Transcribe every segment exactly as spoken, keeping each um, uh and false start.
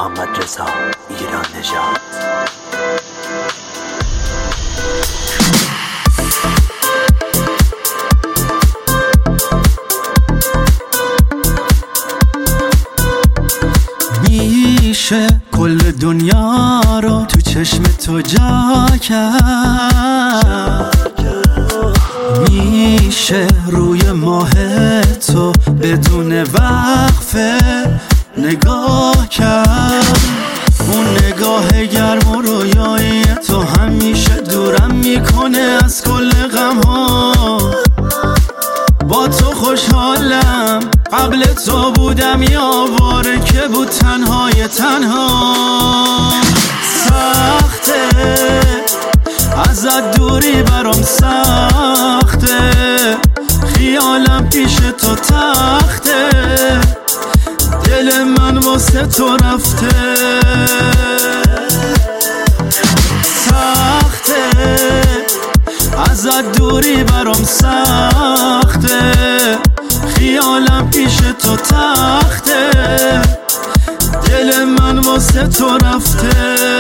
محمد رضا ایران نژاد. میشه کل دنیا رو تو چشم تو جا کرد، میشه روی ماه تو بدون وقفه نگاه کرد. اون نگاه گرم و رویایی تو همیشه دورم میکنه از کل غم ها. با تو خوشحالم، قبل تو بودم یا باره که بود تنهای تنها. سخته ازت دوری برام، سخته خیالم پیش تو تخته، دل من واسه تو رفته. سخته ازت دوری برام، سخته خیالم پیش تو تخته، دل من واسه تو رفته.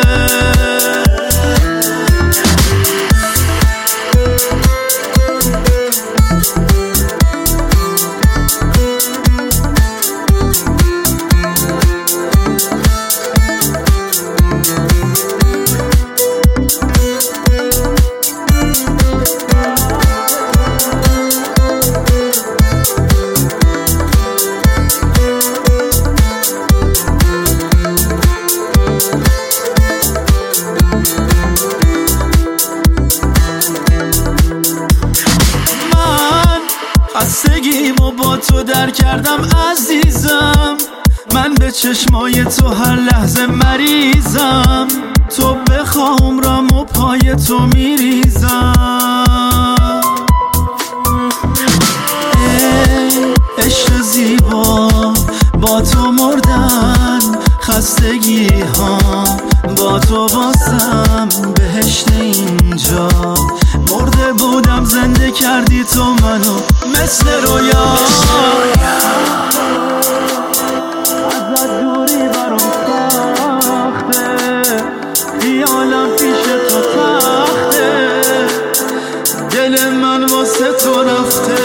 خستگیمو با تو در کردم عزیزم، من به چشمای تو هر لحظه مریضم. تو بخوا عمرم و پای تو میریزم. ای عشق زیبا با تو مردن، خستگی ها با تو واسم بهشت اینجا. مرده بودم زنده کردی تو منو مثل رویا. ازت دوری برام سخته، خیالم پیش تو تخته، دل من واسه تو رفته.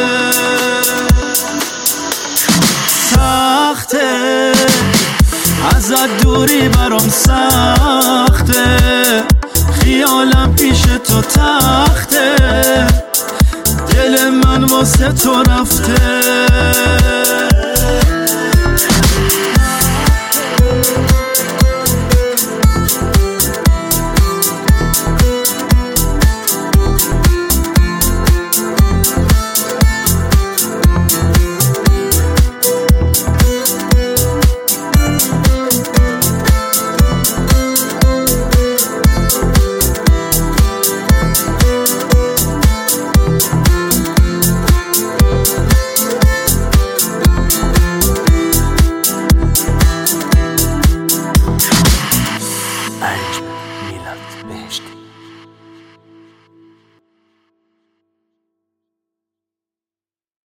سخته ازت دوری برام، سخته خیالم پیش تو تخته، دل من واسه تو رفته.